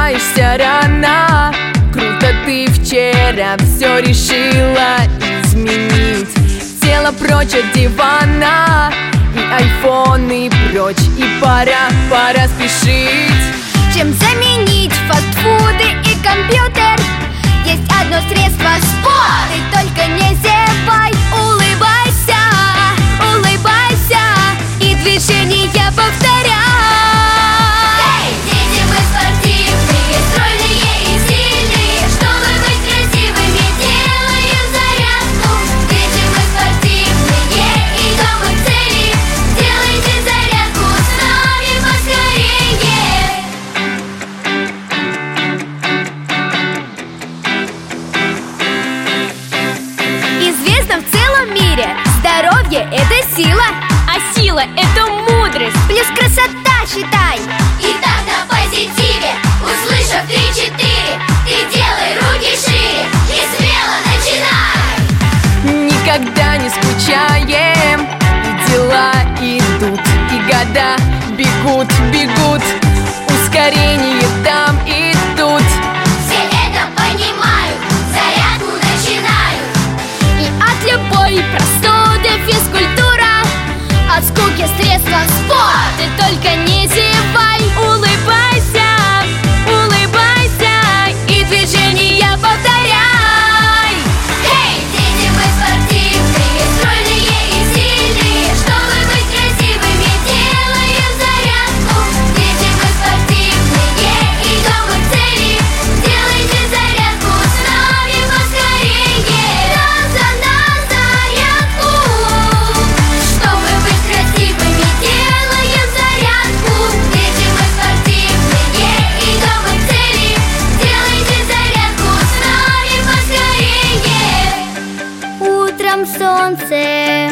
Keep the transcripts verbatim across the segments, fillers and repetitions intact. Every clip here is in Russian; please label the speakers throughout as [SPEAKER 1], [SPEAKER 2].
[SPEAKER 1] просыпаешься рано. Круто, ты вчера все решила изменить. Тело прочь от дивана и айфоны прочь, и пора, пора спешить.
[SPEAKER 2] Чем заменить фастфуды и компьютер? Есть одно средство — спорт. Ты только не зевай, улыбайся, улыбайся и движения повторяй. Эй, дети, мы спортивные, стройные и сильные. Чтобы быть красивыми, делаем зарядку. Дети, мы спортивные, идем мы к цели. Делайте зарядку с нами поскорее. Известно в целом мире: здоровье — это сила,
[SPEAKER 3] А сила — это мудрость.
[SPEAKER 2] плюс красота, считай. И так на позитиве, услышав три-четыре, ты делай руки шире и смело начинай.
[SPEAKER 1] Никогда не скучаем, и дела идут, и года бегут, бегут. Ускорение там и тут.
[SPEAKER 2] Все это понимают, зарядку начинают.
[SPEAKER 3] И от любой простуды физкультура,
[SPEAKER 2] От скуки средства спорт.
[SPEAKER 3] ты только не зевай, улыбайся, улыбайся и движения повторяй.
[SPEAKER 2] Эй, дети, мы спортивные, стройные и сильные. Чтобы быть красивыми, делаем зарядку. Дети, мы спортивные, идем мы к цели. Делайте зарядку с нами поскорее. Раза на зарядку. Чтобы быть красивыми, делаем зарядку. Дети, мы спортивные, идем мы к цели. Делайте зарядку с нами поскорее. Утром солнце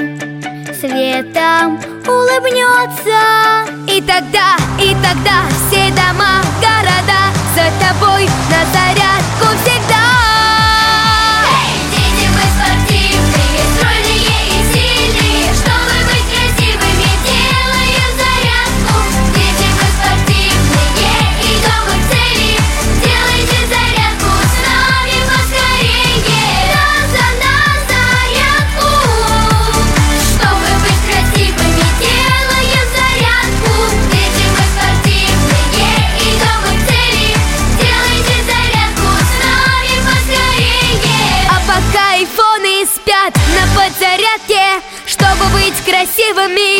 [SPEAKER 2] светом улыбнется. И тогда, и тогда все дома, города за тобой на зарядку всегда. Эй, дети, мы спортивные, стройные и сильные. Чтобы быть красивыми, делаем зарядку. Дети, мы спортивные, идем мы к цели. Делайте зарядку с нами поскорее. Раза на зарядку. Чтобы быть красивыми, делаем зарядку. Дети, мы спортивные, идем мы к цели. Делайте зарядку с нами поскорее. А пока айфоны спят на подзарядке, чтобы быть красивыми,